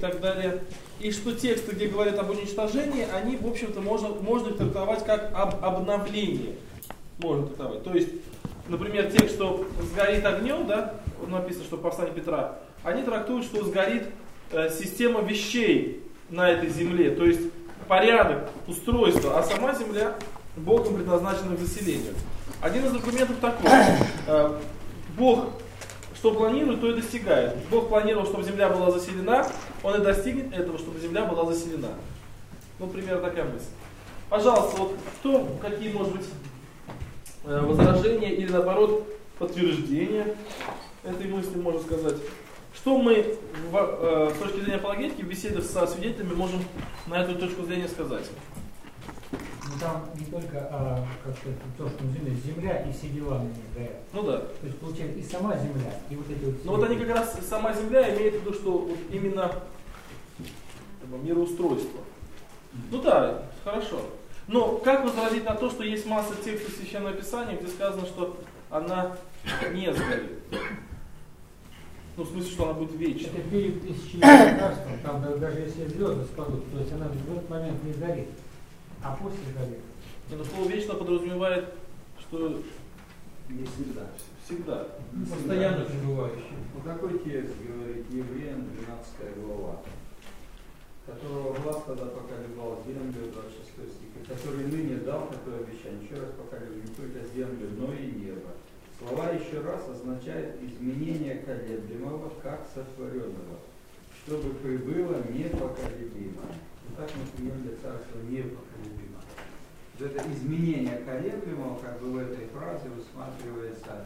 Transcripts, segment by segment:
так далее. И что тексты, где говорят об уничтожении, они, в общем-то, можно их трактовать как обновление. Можно трактовать. То есть, например, текст, что сгорит огнем, да, написано, что повстание Петра, они трактуют, что сгорит система вещей на этой земле, то есть порядок, устройство, а сама земля Богом предназначена к заселению. Один из аргументов такой. Бог что планирует, то и достигает. Бог планировал, чтобы земля была заселена, Он и достигнет этого, чтобы земля была заселена. Ну, примерно такая мысль. Пожалуйста, вот кто, какие, может быть, возражения или, наоборот, подтверждения этой мысли, можно сказать. Что мы с точки зрения апологетики в беседах со свидетелями можем на эту точку зрения сказать? Ну, там не только как сказать, то, что земля и все дела на ней горят. Ну да. То есть получается и сама земля, и вот эти вот... Ну вот они как раз, сама земля имеет в виду, что вот именно мироустройство. Ну да, хорошо. Но как возразить на то, что есть масса текстов Священного Писания, где сказано, что она не сгорит? Ну, в смысле, что она будет вечной. Это перед тысячелетним царством, там даже если звезды спадут, то есть она в этот момент не сгорит, а после сгорит. Но слово вечно подразумевает, что не всегда. Всегда. Постоянно пребывающий. Вот такой текст говорит Евреям 12 глава, которого глаз тогда поколебал землю, 26 стих, который ныне дал такое обещание, еще раз поколебал не только землю, но и небо. Слова еще раз означают изменение колеблемого, как сотворенного, чтобы прибыло непоколебимое. Так, например, для царства непоколебимо. Вот это изменение колеблемого, как бы в этой фразе усматривается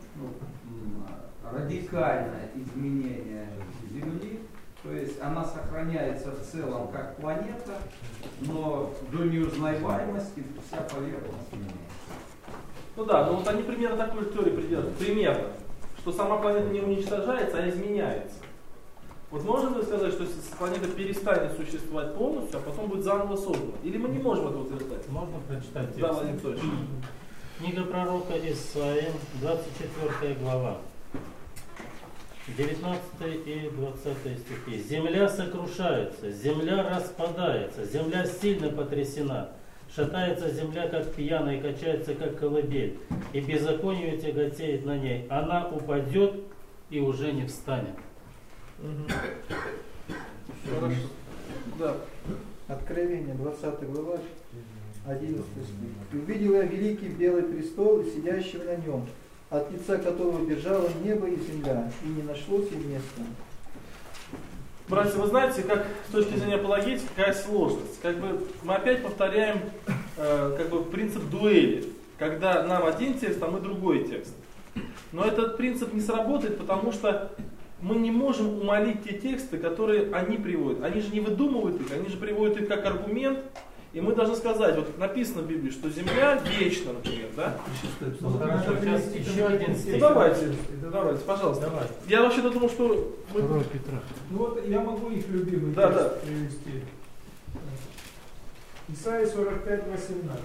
радикальное изменение Земли, то есть она сохраняется в целом как планета, но до неузнаваемости вся поверхность меняется. Ну да, но вот они примерно такую теорию придерживают. Примерно. Что сама планета не уничтожается, а изменяется. Вот можно ли сказать, что планета перестанет существовать полностью, а потом будет заново создана? Или мы не можем этого утверждать? Можно прочитать текст? Да, Владимир Анатольевич. Книга пророка Исаия, 24 глава, 19 и 20 стихи. «Земля сокрушается, земля распадается, земля сильно потрясена. Шатается земля, как пьяная, и качается, как колыбель, и беззаконие тяготеет на ней. Она упадет и уже не встанет». Хорошо. Да. Откровение, 20 глава, 11 стих. «И увидел я великий белый престол и сидящего на нем, от лица которого бежало небо и земля, и не нашлось им места». Братья, вы знаете, как с точки зрения апологетики, какая сложность. Как бы мы опять повторяем принцип дуэли, когда нам один текст, а мы другой текст. Но этот принцип не сработает, потому что мы не можем умолить те тексты, которые они приводят. Они же не выдумывают их, они же приводят их как аргумент. И мы должны сказать, вот написано в Библии, что земля вечна, например, да? Хорошо, сейчас еще один стих. Давайте, пожалуйста. Давай. Я вообще-то думал, что мы... Петра. Ну вот я могу их любимый Да, текст да. привести. Исайя 45, 18.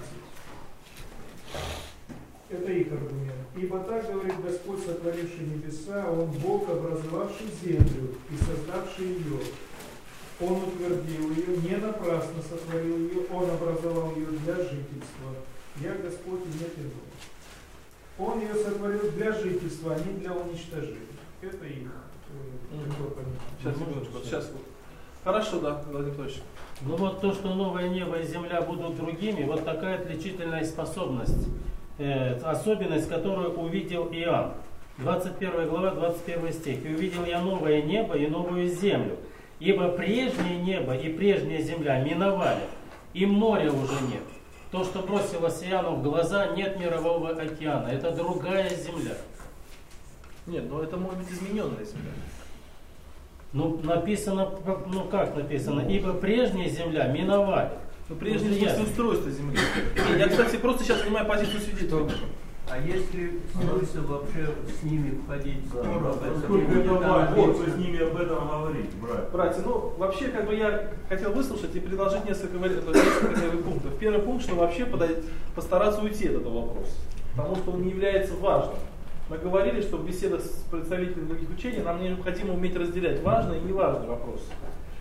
Это их аргумент. «Ибо так говорит Господь, сотворивший небеса, Он Бог, образовавший землю и создавший ее. Он утвердил ее, не напрасно сотворил ее, Он образовал ее для жительства. Я Господь и нет иного». Он ее сотворил для жительства, а не для уничтожения. Это их. Сейчас, секундочку, сейчас. Хорошо, да, Владимир Анатольевич. Ну вот то, что новое небо и земля будут другими, вот такая отличительная способность, особенность, которую увидел Иоанн. 21 глава, 21 стих. «И увидел я новое небо и новую землю, ибо прежнее небо и прежняя земля миновали, и моря уже нет. То, что бросилось Иоанну в глаза, нет мирового океана. Это другая земля». Нет, но это может быть измененная земля. Ну, написано, ну как написано? «Ибо прежняя земля миновали». Ну, прежде всего, устройство земли. Я, кстати, просто сейчас снимаю позицию свидетеля. А есть ли смысл вообще с ними входить в спор? Сколько это важно, с ними об этом говорить, брат? Братья, ну вообще как бы я хотел выслушать и предложить несколько первых пунктов. Первый пункт, что вообще постараться уйти от этого вопроса, потому что он не является важным. Мы говорили, что в беседах с представителями других учений нам необходимо уметь разделять важный и неважный вопрос.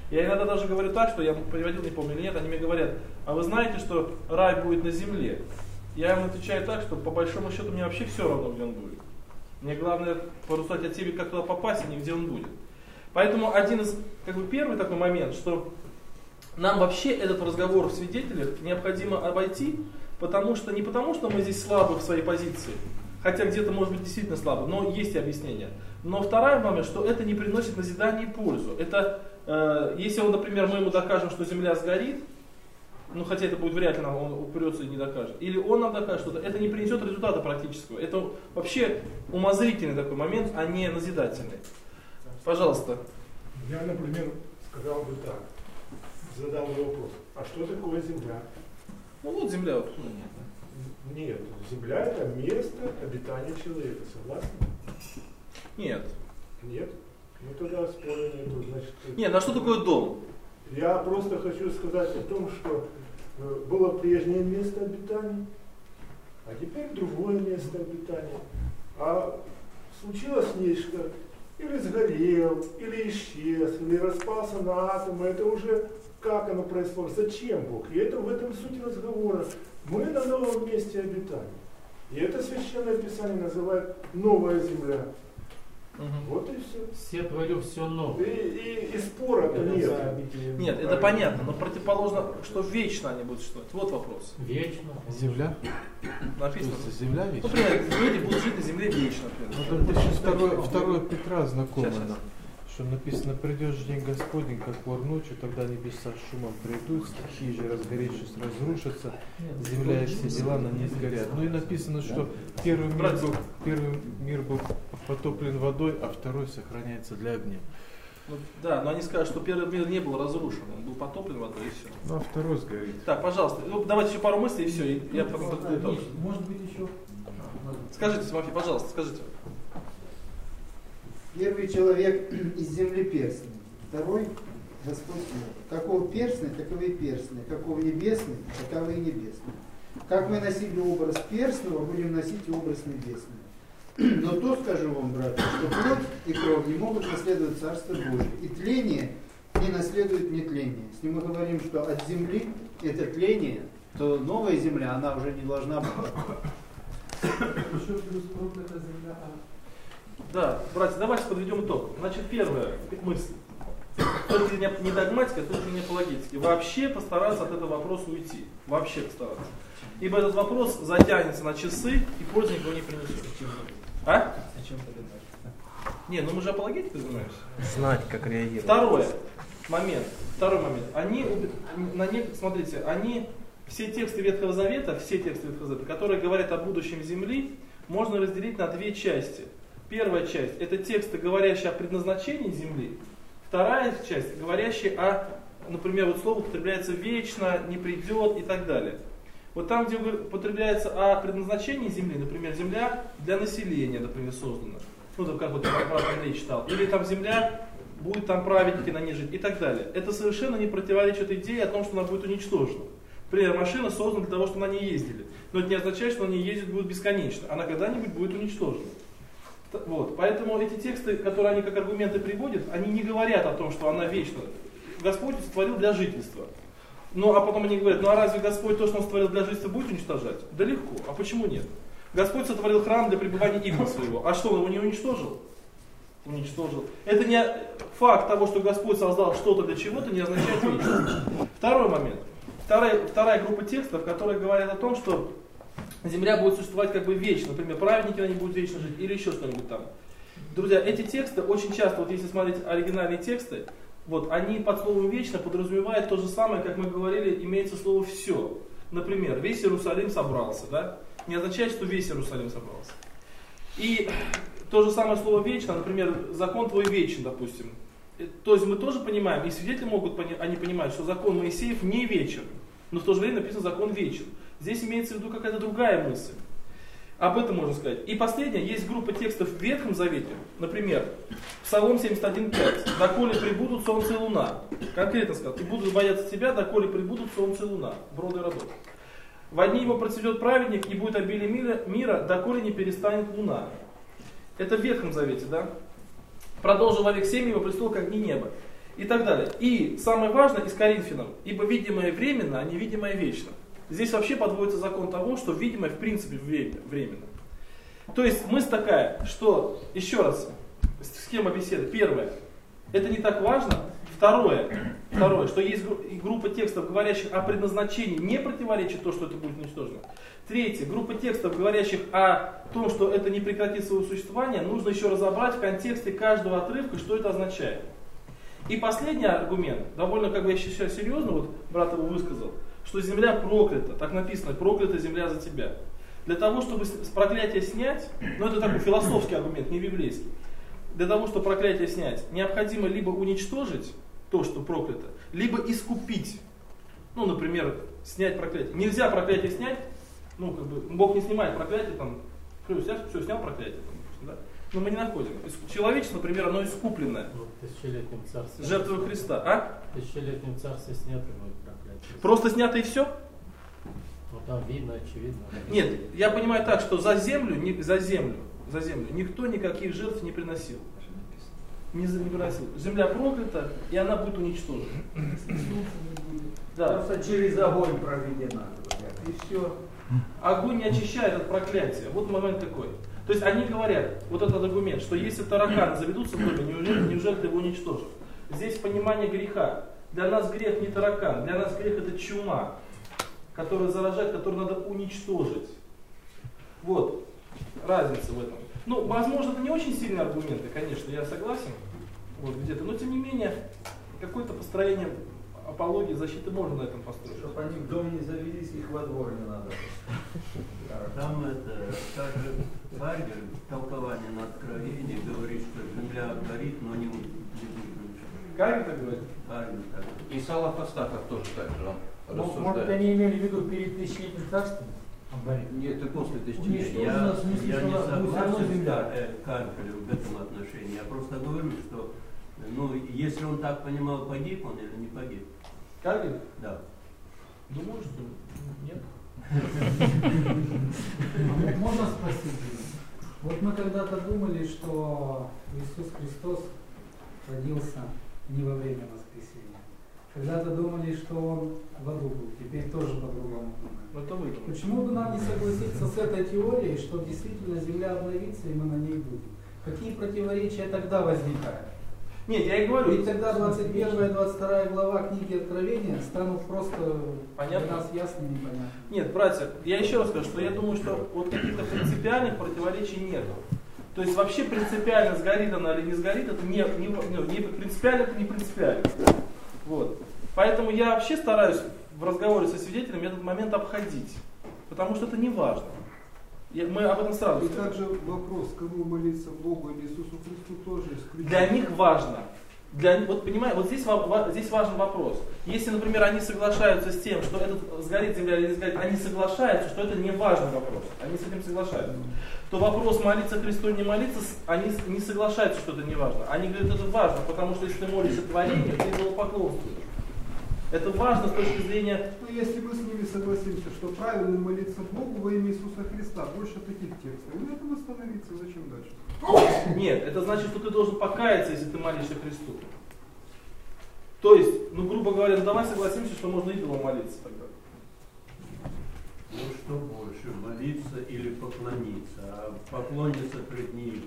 Я иногда даже говорю так, что я приводил, не помню или нет, они мне говорят, а вы знаете, что рай будет на земле? Я им отвечаю так, что по большому счету мне вообще все равно, где он будет. Мне главное поручать от себе, как туда попасть, а не где он будет. Поэтому один из, первый такой момент, что нам вообще этот разговор в свидетелях необходимо обойти, не потому, что мы здесь слабы в своей позиции, хотя где-то может быть действительно слабы, но есть и объяснение. Но второй момент, что это не приносит назидания и пользу. Это, если например, мы ему докажем, что Земля сгорит, хотя это будет вряд ли, он упрется и не докажет, или он нам докажет что-то, это не принесет результата практического. Это вообще умозрительный такой момент, а не назидательный. Пожалуйста. Я, например, сказал бы так, задал бы вопрос, а что такое Земля? Вот Земля. Вот. Нет, Земля это место обитания человека, согласны? Нет. Нет? Тогда спора нету, значит... Нет, а что такое дом? Я просто хочу сказать о том, что было прежнее место обитания, а теперь другое место обитания. А случилось нечто, или сгорел, или исчез, или распался на атомы, это уже как оно происходит, зачем Бог? И это в этом суть разговора. Мы на новом месте обитания. И это Священное Писание называет новая земля. Вот и все. Все творю все новое. И спора-то нет. Нет, это понятно, но противоположно, что вечно они будут существовать. Вот вопрос. Вечно. Земля? Написано. Земля вечно? Например, люди будут жить на земле вечно. Там еще 2 Петра знакомо Сейчас. нам. Что написано, придет же день Господень, как вор ночью, тогда небеса с шумом придут, стихии же разгоревшись разрушатся, земля и все дела на ней сгорят. И написано, что первый мир был потоплен водой, а второй сохраняется для огня. Да, но они скажут, что первый мир не был разрушен, он был потоплен водой и все. А второй сгорит. Так, пожалуйста, давайте еще пару мыслей и все, и я потом подведу итог. Может быть еще? Скажите, Тимофей, пожалуйста, скажите. Первый человек из земли перстный, второй Господь небо. Какого перстный, таковы и перстные, какого небесный, таковы и небесные. Как мы носили образ перстного, будем носить и образ небесный. Но то скажу вам, братья, что плоть и кровь не могут наследовать Царство Божие, и тление не наследует нетление. Если мы говорим, что от земли это тление, то новая земля, она уже не должна быть. Еще плюс проклятая земля. Да, братья, давайте подведем итог. Значит, первая мысль. Только не догматика, только не апологетики. Вообще постараться от этого вопроса уйти. Вообще постараться. Ибо этот вопрос затянется на часы и пользы никого не принесет. А? Не, мы же апологетикой занимаемся. Знать, как реагировать. Второй момент. Смотрите, все тексты Ветхого Завета, которые говорят о будущем Земли, можно разделить на 2 части. Первая часть – это тексты, говорящие о предназначении Земли. Вторая часть, говорящая о, например, слово употребляется вечно, не придет и так далее. Вот там, где употребляется о предназначении Земли, например, Земля для населения, например, создана. Как вот Андрей читал. Или там Земля, будет там праведники на ней жить и так далее. Это совершенно не противоречит идее о том, что она будет уничтожена. Например, машина создана для того, чтобы на ней ездили. Но это не означает, что на ней ездить будет бесконечно. Она когда-нибудь будет уничтожена. Вот. Поэтому эти тексты, которые они как аргументы приводят, они не говорят о том, что она вечна. Господь сотворил для жительства. А потом они говорят, а разве Господь то, что Он сотворил для жительства, будет уничтожать? Да легко. А почему нет? Господь сотворил храм для пребывания имени своего. А что, Он его не уничтожил? Уничтожил. Это не факт того, что Господь создал что-то для чего-то, не означает вечность. Второй момент. Вторая группа текстов, которые говорят о том, что Земля будет существовать как бы вечно. Например, праведники на ней будут вечно жить или еще что-нибудь там. Друзья, эти тексты очень часто, вот если смотреть оригинальные тексты, они под словом «вечно» подразумевают то же самое, как мы говорили, имеется слово «все». Например, весь Иерусалим собрался, да? Не означает, что весь Иерусалим собрался. И то же самое слово «вечно», например, закон твой вечен, допустим. То есть мы тоже понимаем, и свидетели они понимают, что закон Моисеев не вечен, но в то же время написано закон вечен. Здесь имеется в виду какая-то другая мысль. Об этом можно сказать. И последнее, есть группа текстов в Ветхом Завете, например, Псалом 71:5. «Доколе прибудут солнце и луна». Конкретно сказал, «И будут бояться тебя, доколе прибудут солнце и луна». Броды родов. «Во дни его процветет праведник, и будет обилие мира, доколе не перестанет луна». Это в Ветхом Завете, да? «Продолжил вовек семя его престол, как дни неба». и так далее. И самое важное из Коринфянам, ибо видимое временно, а невидимое вечно. Здесь вообще подводится закон того, что видимое в принципе временно. То есть мысль такая, что, еще раз, схема беседы. Первое, это не так важно. Второе, что есть группа текстов, говорящих о предназначении, не противоречит то, что это будет уничтожено. Третье, группа текстов, говорящих о том, что это не прекратит свое существование, нужно еще разобрать в контексте каждого отрывка, что это означает. И последний аргумент, довольно, как бы я считаю, серьезно, вот брат его высказал, что земля проклята, так написано, проклята земля за тебя. Для того, чтобы с проклятия снять, ну это такой философский аргумент, не библейский, для того, чтобы проклятие снять, необходимо либо уничтожить то, что проклято, либо искупить. Ну, например, снять проклятие. Нельзя проклятие снять, ну, как бы, Бог не снимает проклятие, там, все, снял проклятие, там, да? Но мы не находим. Человечество, например, оно искупленное. В тысячелетнем царстве. Жертвой Христа, а? В тысячелетнем царстве снято будет проклятие. Просто снято и все? Ну, там видно, очевидно. Нет, я понимаю так, что за землю никто никаких жертв не приносил. Не приносил. Земля проклята, и она будет уничтожена. Да. Просто через огонь проведена. И все. Огонь не очищает от проклятия. Вот момент такой. То есть они говорят, вот этот аргумент, что если тараканы заведутся в доме, неужели ты его уничтожишь? Здесь понимание греха. Для нас грех не таракан, для нас грех это чума, которая заражает, которую надо уничтожить. Вот разница в этом. Ну, возможно, это не очень сильные аргументы, конечно, я согласен, вот, где-то, но тем не менее, какое-то построение апологии, защиты можно на этом построить. Чтобы они в дом не завелись, их во двор не надо. Там это, также Варгер, толкование на откровении, говорит, что земля горит, но не будет. Как это говорит? Варгер так. И Салах Астахов тоже так же он рассуждает. Может, они имели в виду перед тысячелетним царством? Нет, и после тысячелетия. Я не согласен с Карпелем в этом отношении. Я просто говорю, что ну, если он так понимал, погиб он или не погиб. Карпель? Да. Думаю, что нет. Можно спросить? Вот мы когда-то думали, что Иисус Христос родился не во время воскресения. Когда-то думали, что Он в аду был. Теперь тоже по-другому думаем. Почему бы нам не согласиться с этой теорией, что действительно Земля обновится и мы на ней будем? Какие противоречия тогда возникают? Нет, я и говорю. Ведь тогда 21 и 22 глава книги Откровения станут просто для нас ясными и понятными. Нет, братья, я еще раз скажу, что я думаю, что вот каких-то принципиальных противоречий нет. То есть вообще принципиально сгорит она или не сгорит, это не принципиально, это не принципиально. Вот. Поэтому я вообще стараюсь в разговоре со свидетелями этот момент обходить, потому что это не важно. Мы об этом сразу И скажем. также вопрос, кому молиться Богу или Иисусу Христу, тоже исключительно. Для них важно. Вот понимаете, вот здесь важен вопрос. Если, например, они соглашаются с тем, что этот сгорит земля или не сгорит, они соглашаются, что это не важный вопрос. Они с этим соглашаются. То вопрос молиться Христу или не молиться, они не соглашаются, что это не важно. Они говорят, это важно, потому что если ты молишься творению, ты идолопоклонствуешь. Это важно с точки зрения... Ну, если мы с ними согласимся, что правильно молиться Богу во имя Иисуса Христа, больше таких текстов, и на этом остановиться, зачем дальше? Нет, это значит, что ты должен покаяться, если ты молишься Христу. То есть, ну, грубо говоря, ну, давай согласимся, что можно идолом молиться тогда. Ну, что больше, молиться или поклониться? А поклониться пред ним...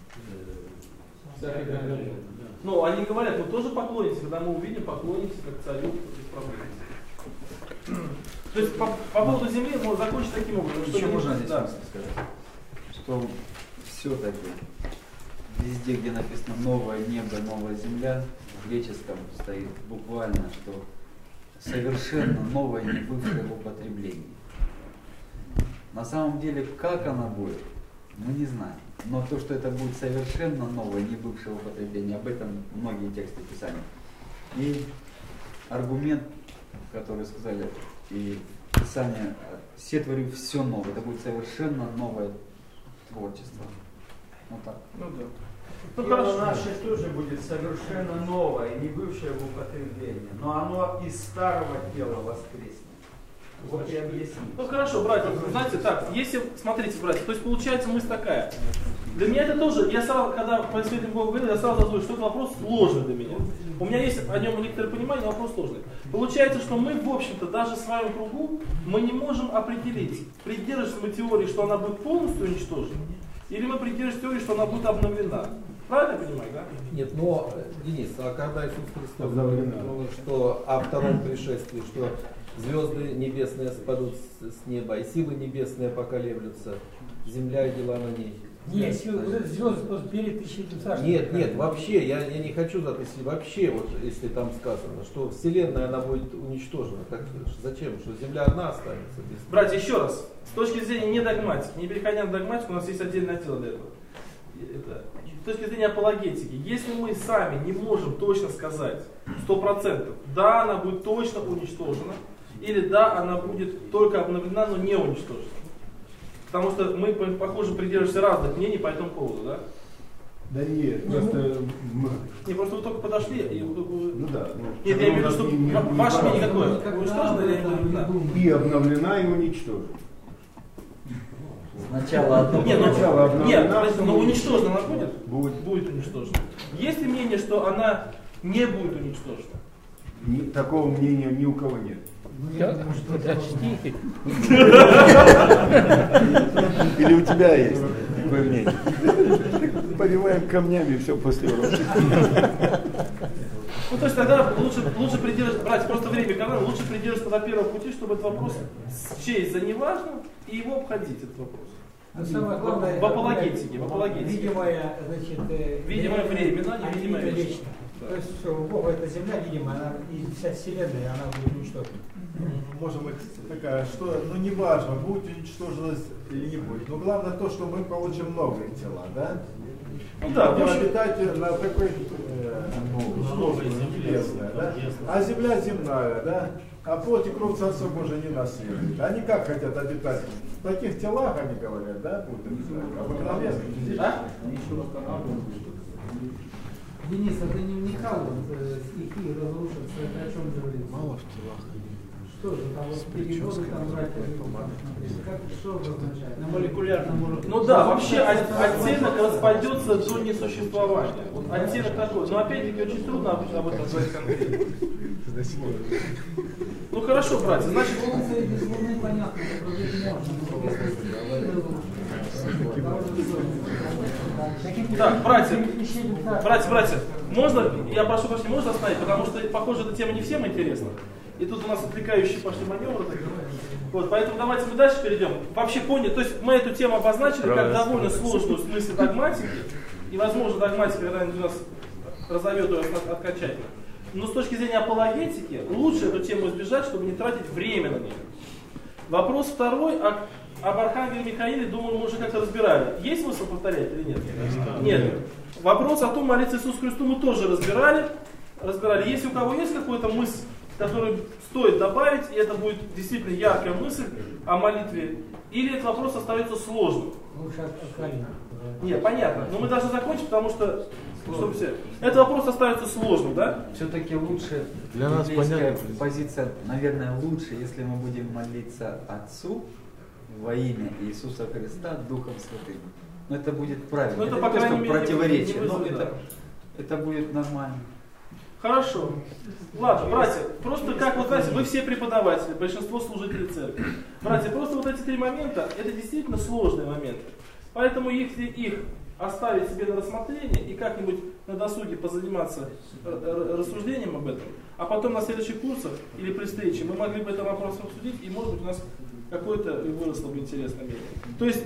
Ну, они говорят, мы тоже поклонимся, когда мы увидим, поклонимся как царю, без проблем. То есть по поводу земли можно закончить таким образом. Еще можно здесь сказать, что все-таки везде, где написано новое небо, новая земля, в греческом стоит буквально, что совершенно новое, не бывшее в употреблении. На самом деле, как она будет, мы не знаем. Но то, что это будет совершенно новое, не бывшее в употреблении, об этом многие тексты Писания. И аргумент, который сказали, и Писание, все творю все новое, это будет совершенно новое творчество. Вот так. Ну да. Ну, тело наше тоже будет совершенно новое, не бывшее в употреблении, но оно из старого тела воскреснет. Вот и объясни. Ну хорошо, братья, знаете, так, если, смотрите, братья, то есть получается мысль такая. Для меня это тоже, я сразу, когда по Святому Богу говорил, я сразу задумал, что это вопрос сложный для меня. У меня есть о нем некоторое понимание, но вопрос сложный. Получается, что мы, в общем-то, даже в своем кругу, мы не можем определить, придерживаемся мы теории, что она будет полностью уничтожена, или мы придерживаемся теории, что она будет обновлена. Правильно я понимаю, да? Нет, но, Денис, а когда Иисус Христос говорил, что о втором пришествии, что звезды небесные спадут с неба, и силы небесные поколеблются, земля и дела на ней. Нет, звезды просто перед тысячелетием царства. Нет, вообще, я не хочу за тысячи, вообще, вот если там сказано, что Вселенная, она будет уничтожена, как, зачем, что Земля одна останется? Братья, еще раз, с точки зрения не догматики, не переходя на догматику, у нас есть отдельное отдел для этого. С точки зрения апологетики, если мы сами не можем точно сказать 100%, да, она будет точно уничтожена, или да, она будет только обновлена, но не уничтожена. Потому что мы, похоже, придерживаемся разных мнений по этому поводу, да? Да нет, просто... Не, просто вы только подошли и... Ну да. Нет, я имею в виду, что ваше мнение какое? Уничтожена или обновлена? И обновлена, и уничтожена. Сначала одно. Нет, но уничтожена она будет? Будет уничтожена. Есть ли мнение, что она не будет уничтожена? Такого мнения ни у кого нет. Подожди. Или у тебя есть такое мнение? Побиваем камнями все после урока. Ну то есть тогда лучше придерживаться, братья, просто время экономим, лучше придерживаться до первого пути, чтобы этот вопрос счесть за неважным и его обходить, этот вопрос. Но самое главное, в апологетике. Видимое, значит, видимое временно, невидимое вечно. То есть что у Бога эта земля видимая, она, и вся вселенная, она будет уничтожена. Можем быть такая, что, ну не важно, будет уничтожена или не будет. Но главное то, что мы получим новые тела, да? Ну да, будем обитать на такой новой земле, да? А земля земная, да? А плоть и кровь Царства Божия не наследуют. Они как хотят обитать? В таких телах, они говорят, да, будут обитать? Обыкновенных. Да? Денис, а ты не вникал в стихи разрушатся, это о чем говорит? Мало в телах. Что же, там вот переводы там брать, как что означает? На молекулярном уровне. Ну да, вообще оттенок распадется до несуществования. Вот оттенок такой. Но опять-таки очень трудно об этом сказать конкретно. Ну хорошо, братья, значит... Без Луны понятно, что прожить можно. Так, братья, можно, я прошу прощения, можно остановить, потому что, похоже, эта тема не всем интересна. И тут у нас отвлекающие пошли маневры. Вот, поэтому давайте мы дальше перейдем. Вообще поняли, то есть мы эту тему обозначили как довольно сложную в смысле догматики. И, возможно, догматика когда-нибудь у нас разовьет ее окончательно. Но с точки зрения апологетики лучше эту тему избежать, чтобы не тратить время на нее. Вопрос второй. Об Архангеле Михаиле, думаю, мы уже как-то разбирали. Есть смысл повторять или нет? Нет. Вопрос о том, молиться Иисусу Христу, мы тоже разбирали. Если у кого есть какая-то мысль, которую стоит добавить, и это будет действительно яркая мысль о молитве, или этот вопрос остается сложным? Лучше откровенно. Нет, понятно. Но мы должны закончить, потому что... Чтобы все. Этот вопрос остается сложным, да? Все-таки лучше, для нас понятно. Позиция, наверное, лучше, если мы будем молиться Отцу во имя Иисуса Христа Духом Святым. Но это будет правильно. Но это, по крайней мере, противоречие, но это будет нормально. Хорошо. Ладно, братья, просто как вот знаете, вы все преподаватели, большинство служителей церкви. Братья, просто вот эти три момента, это действительно сложные моменты. Поэтому если их оставить себе на рассмотрение и как-нибудь на досуге позаниматься рассуждением об этом, а потом на следующих курсах или при встрече мы могли бы этот вопрос обсудить, и может быть у нас какое-то и выросло бы интересное мнение. То есть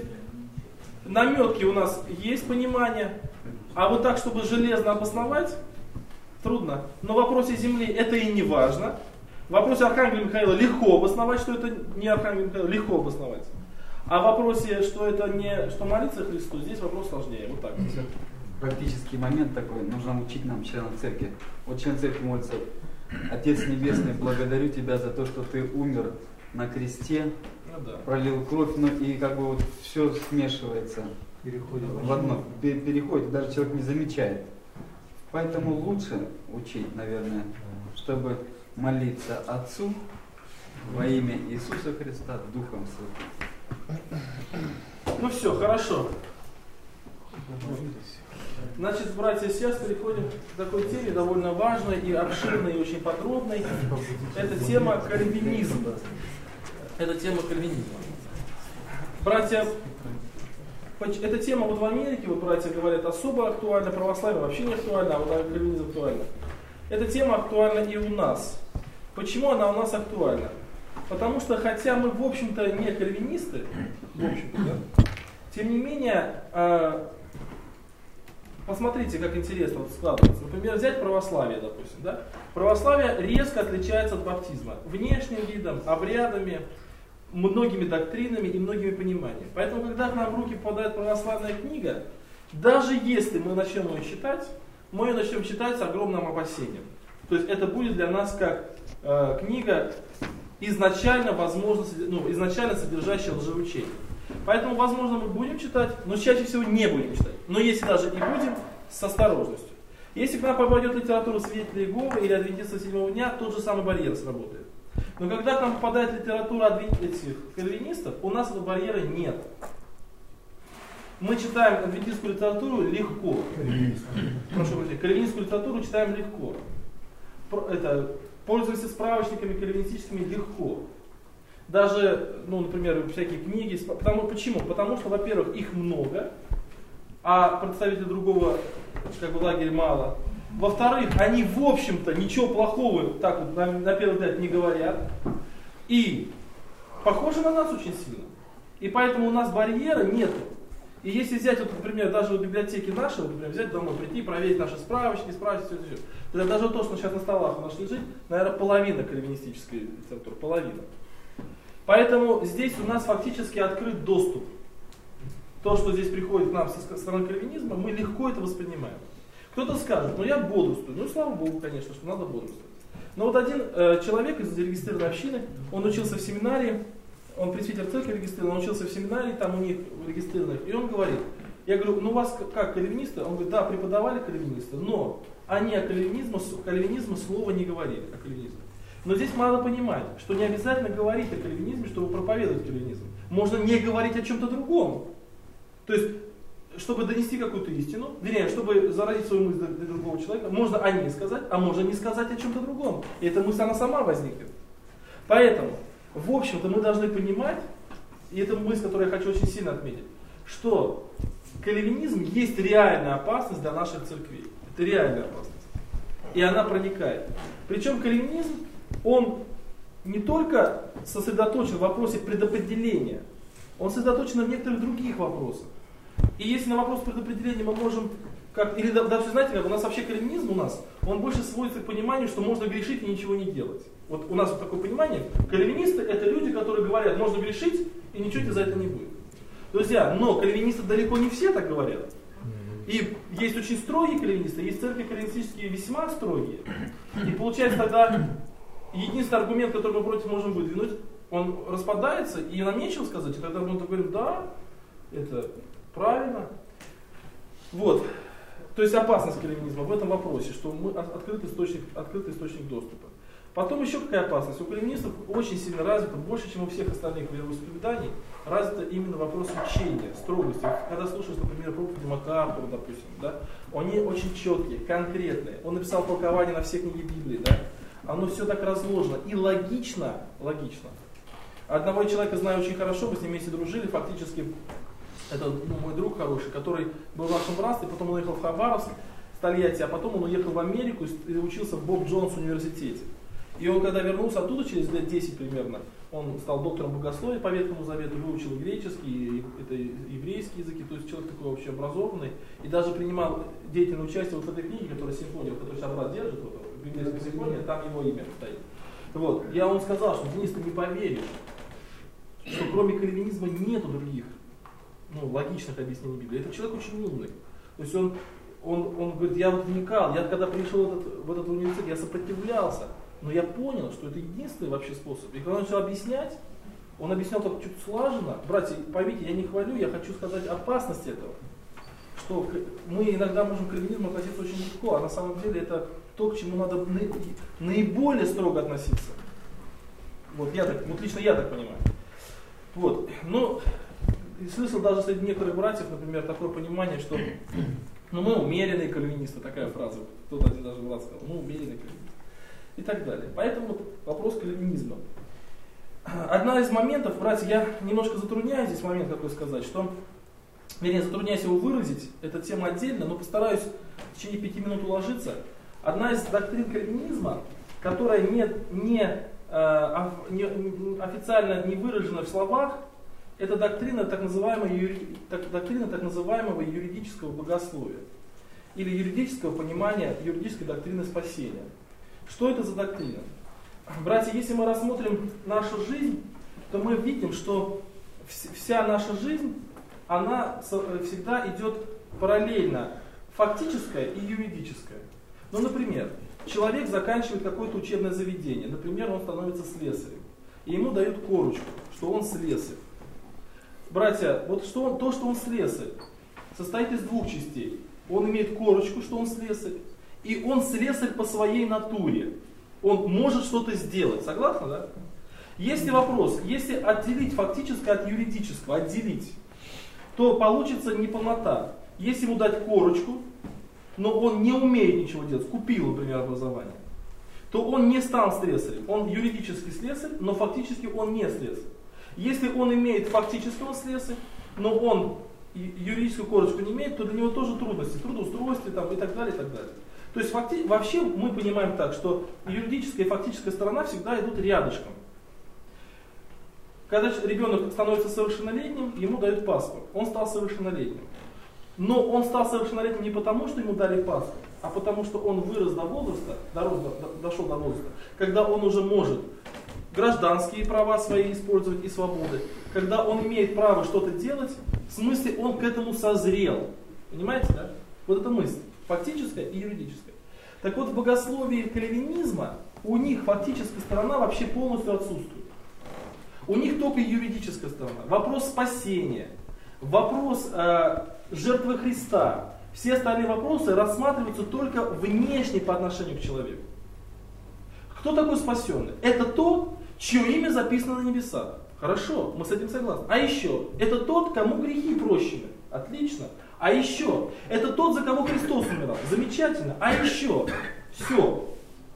наметки у нас есть понимание, а вот так, чтобы железно обосновать, трудно. Но в вопросе Земли это и не важно. В вопросе Архангела Михаила легко обосновать, что это не Архангел Михаил, легко обосновать. А в вопросе, что это не что молиться Христу, здесь вопрос сложнее. Вот так. Практический момент такой, нужно учить нам, членам церкви. Вот член церкви молится: Отец Небесный, благодарю Тебя за то, что Ты умер на кресте, пролил кровь, ну и как бы вот все смешивается в одно, переходит, даже человек не замечает. Поэтому лучше учить, наверное, чтобы молиться Отцу Во имя Иисуса Христа, Духом Святым. Ну все, хорошо. Значит, братья и сестры, переходим к такой теме, довольно важной и обширной, и очень подробной. Это тема кальвинизма. Это тема кальвинизма. Братья, эта тема вот в Америке, вот братья говорят, особо актуальна, православие вообще не актуально, а вот кальвинизм актуально. Эта тема актуальна и у нас. Почему она у нас актуальна? Потому что, хотя мы, в общем-то, не кальвинисты, в общем-то, да, тем не менее, посмотрите, как интересно вот складывается. Например, взять православие, допустим. Да? Православие резко отличается от баптизма. Внешним видом, обрядами, многими доктринами и многими пониманиями. Поэтому, когда к нам в руки попадает православная книга, даже если мы начнем ее читать, мы ее начнем читать с огромным опасением. То есть это будет для нас как книга, изначально содержащая лжеучение. Поэтому, возможно, мы будем читать, но чаще всего не будем читать. Но если даже и будем, с осторожностью. Если к нам попадет литература свидетелей Иеговы или адвентистов седьмого дня, тот же самый барьер сработает. Но когда к нам попадает литература этих кальвинистов, у нас этого барьера нет. Мы читаем адвентистскую литературу легко. Прошу прощения, кальвинистскую литературу читаем легко. Пользуемся справочниками кальвинистическими легко. Даже, например, всякие книги. Почему? Потому что, во-первых, их много, а представителей другого лагеря мало. Во-вторых, они, в общем-то, ничего плохого так вот на первый взгляд не говорят. И похожи на нас очень сильно. И поэтому у нас барьера нету. И если взять, вот, например, даже в библиотеке нашей, например, взять домой, прийти, проверить наши справочники, все это, тогда даже то, что сейчас на столах у нас лежит, наверное, половина кальвинистической литературы, половина. Поэтому здесь у нас фактически открыт доступ. То, что здесь приходит к нам со стороны кальвинизма, мы легко это воспринимаем. Кто-то скажет, я бодрствую. Слава Богу, конечно, что надо бодрствовать. Но вот один человек из зарегистрированной общины, он учился в семинарии, он пресвитер церкви регистрирован, он учился в семинарии, там у них регистрированных, и он говорит, я говорю, у вас как кальвинисты? Он говорит, да, преподавали кальвинисты, но они о кальвинизме слова не говорили, о кальвинизме. Но здесь надо понимать, что не обязательно говорить о кальвинизме, чтобы проповедовать кальвинизм. Можно не говорить о чем-то другом. То есть, чтобы донести какую-то истину, вернее, чтобы заразить свою мысль для другого человека, можно о ней сказать, а можно не сказать о чем-то другом. И эта мысль, она сама возникнет. Поэтому, в общем-то, мы должны понимать, и это мысль, которую я хочу очень сильно отметить, что кальвинизм есть реальная опасность для наших церквей. Это реальная опасность. И она проникает. Причем кальвинизм, он не только сосредоточен в вопросе предопределения, он сосредоточен на некоторых других вопросах. И если на вопрос предопределения мы можем, или даже знаете, как у нас вообще кальвинизм он больше сводится к пониманию, что можно грешить и ничего не делать. Вот у нас вот такое понимание, кальвинисты это люди, которые говорят, можно грешить и ничего тебе за это не будет. Друзья, но кальвинисты далеко не все так говорят. И есть очень строгие кальвинисты, есть церкви кальвинистические весьма строгие. И получается тогда единственный аргумент, который мы против можем выдвинуть, он распадается, и нам нечего сказать. И тогда мы говорим, да, это правильно. Вот. То есть опасность кальвинизма в этом вопросе, что мы открытый источник доступа. Потом еще какая опасность? У кальвинистов очень сильно развито, больше, чем у всех остальных вероисповеданий, развито именно вопрос учения, строгости. Когда слушаешь, например, проповеди МакАртура, допустим, да, они очень четкие, конкретные. Он написал толкование на все книги Библии, да. Оно все так разложено и логично. Одного человека знаю очень хорошо, мы с ним вместе дружили, фактически, это мой друг хороший, который был в нашем братстве, потом он уехал в Хабаровск, Тольятти, а потом он уехал в Америку и учился в Боб Джонс университете. И он, когда вернулся оттуда, через лет 10 примерно, он стал доктором богословия по Ветхому Завету, выучил греческий, это еврейский языки, то есть человек такой вообще образованный, и даже принимал деятельное участие вот в этой книге, которая симфония, которую сейчас брат держит, вот, библейская симфония, там его имя стоит. Вот. Он сказал, что Денис, ты не поверишь, что кроме кальвинизма нету других логичных объяснений Библии. Этот человек очень умный. То есть он говорит, я вот вникал, я когда пришел в этот университет, я сопротивлялся, но я понял, что это единственный вообще способ. И когда он начал объяснять, он объяснял так чуть слаженно. Братья, поймите, я не хвалю, я хочу сказать опасность этого. Что мы иногда можем к кальвинизму относиться очень легко, а на самом деле это то, к чему надо наиболее строго относиться. Вот лично я так понимаю. Вот. Ну, и смысл даже среди некоторых братьев, например, такое понимание, что мы умеренные кальвинисты, такая фраза. Кто-то один даже брат сказал, мы умеренные кальвинисты. И так далее. Поэтому вот вопрос кальвинизма. Одна из моментов, братья, я немножко затрудняюсь здесь момент какой сказать, что, вернее, затрудняюсь его выразить, эта тема отдельно, но постараюсь в течение 5 минут уложиться. Одна из доктрин кальвинизма, которая официально не выражена в словах, это доктрина так называемого юридического богословия или юридического понимания юридической доктрины спасения. Что это за доктрина? Братья, если мы рассмотрим нашу жизнь, то мы видим, что вся наша жизнь, она всегда идет параллельно, фактическая и юридическая. Ну, например, человек заканчивает какое-то учебное заведение, например, он становится слесарем, и ему дают корочку, что он слесарь. Братья, вот то, что он слесарь, состоит из 2 частей. Он имеет корочку, что он слесарь, и он слесарь по своей натуре. Он может что-то сделать. Согласны, да? Если вопрос, если отделить фактическое от юридического, отделить, то получится неполнота. Если ему дать корочку, но он не умеет ничего делать, купил, например, образование, то он не стал слесарем. Он юридический слесарь, но фактически он не слесарь. Если он имеет фактического слесаря, но он юридическую корочку не имеет, то для него тоже трудности, трудоустройство там, и так далее, и так далее. То есть вообще мы понимаем так, что юридическая и фактическая сторона всегда идут рядышком. Когда ребенок становится совершеннолетним, ему дают паспорт. Он стал совершеннолетним. Но он стал совершеннолетним не потому, что ему дали паспорт, а потому что он вырос до возраста, дошел до возраста, когда он уже может гражданские права свои использовать и свободы, когда он имеет право что-то делать, в смысле он к этому созрел. Понимаете, да? Вот эта мысль. Фактическая и юридическая. Так вот, в богословии кальвинизма у них фактическая сторона вообще полностью отсутствует. У них только юридическая сторона. Вопрос спасения, вопрос жертвы Христа, все остальные вопросы рассматриваются только внешне по отношению к человеку. Кто такой спасенный? Это тот, чье имя записано на небесах. Хорошо, мы с этим согласны. А еще, это тот, кому грехи прощены. Отлично. А еще, это тот, за кого Христос умирал. Замечательно. А еще, все.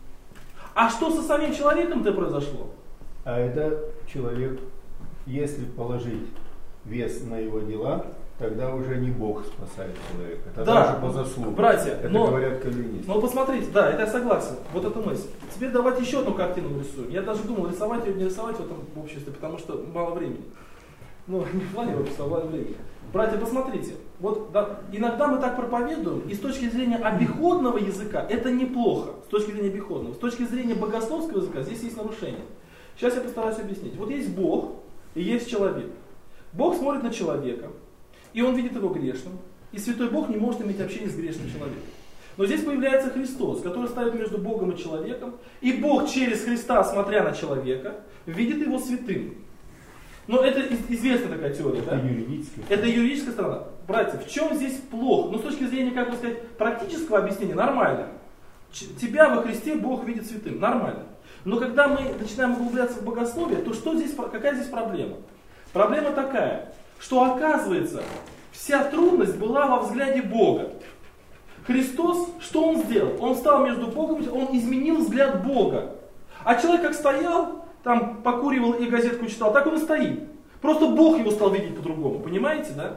А что со самим человеком-то произошло? А это человек, если положить вес на его дела, тогда уже не Бог спасает человека. Тогда уже по заслугам. Братья, это говорят кальвинисты. Но посмотрите, да, это я согласен. Вот эта мысль. Теперь давайте еще одну картину нарисуем. Я даже думал, рисовать ее, не рисовать в этом обществе, потому что мало времени. Ну, не в плане общества, а в плане времени. Братья, посмотрите. Вот да, иногда мы так проповедуем, и с точки зрения обиходного языка это неплохо. С точки зрения обиходного. С точки зрения богословского языка здесь есть нарушение. Сейчас я постараюсь объяснить. Вот есть Бог и есть человек. Бог смотрит на человека, и он видит его грешным. И святой Бог не может иметь общение с грешным человеком. Но здесь появляется Христос, который ставит между Богом и человеком. И Бог через Христа, смотря на человека, видит его святым. Но это известная такая теория, да? Это юридическая сторона. Братья, в чем здесь плохо? Ну, с точки зрения, как бы сказать, практического объяснения, нормально. Тебя во Христе Бог видит святым. Нормально. Но когда мы начинаем углубляться в богословие, то какая здесь проблема? Проблема такая, что оказывается, вся трудность была во взгляде Бога. Христос, что Он сделал? Он стал между Богом, Он изменил взгляд Бога. А человек как стоял, там покуривал и газетку читал, так он и стоит. Просто Бог его стал видеть по-другому, понимаете, да?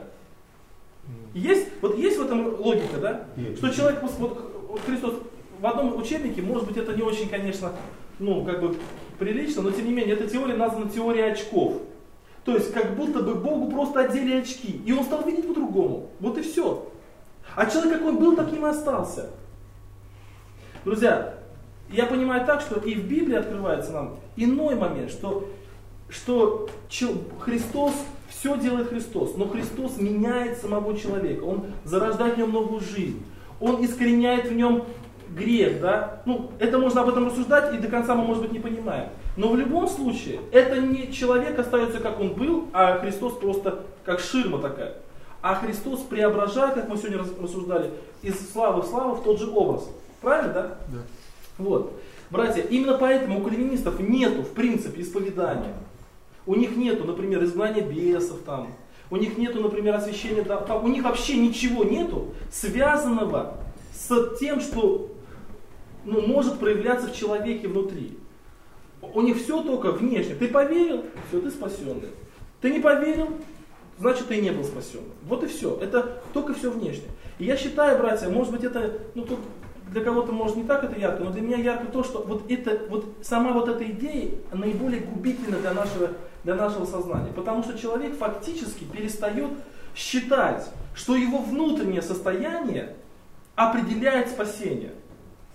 Есть в этом логика, да? Что человек, вот Христос в одном учебнике, может быть это не очень, конечно, прилично, но тем не менее, эта теория названа теорией очков. То есть, как будто бы Богу просто одели очки, и он стал видеть по-другому. Вот и все. А человек, как он был, таким и остался. Друзья, я понимаю так, что и в Библии открывается нам иной момент, что Христос, все делает Христос, но Христос меняет самого человека, Он зарождает в нем новую жизнь, Он искореняет в нем грех, да? Это можно об этом рассуждать, и до конца мы, может быть, не понимаем. Но в любом случае, это не человек остается, как он был, а Христос просто как ширма такая. А Христос преображает, как мы сегодня рассуждали, из славы в славу в тот же образ. Правильно, да? Да. Вот. Братья, именно поэтому у кальвинистов нету, в принципе, исповедания. У них нету, например, изгнания бесов там. У них нету, например, освящения, там, у них вообще ничего нету, связанного с тем, что может проявляться в человеке внутри. У них все только внешне. Ты поверил, все, ты спасенный. Ты не поверил, значит ты не был спасенным. Вот и все. Это только все внешне. И я считаю, братья, может быть это, тут для кого-то может не так это ярко, но для меня ярко то, что сама эта идея наиболее губительна для нашего сознания. Потому что человек фактически перестает считать, что его внутреннее состояние определяет спасение.